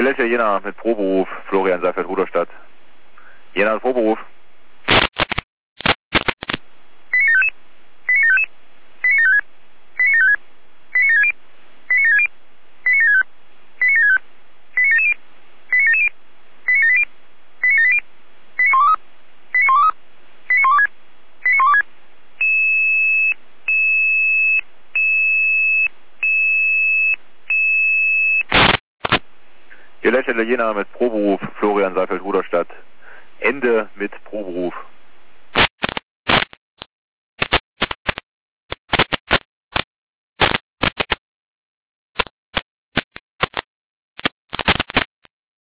Gelände Jena mit Proberuf, Florian Seifert, Ruderstadt. Jena mit Proberuf. Gelände Jena mit Proberuf, Florian Seifert, Ruderstadt. Ende mit Proberuf.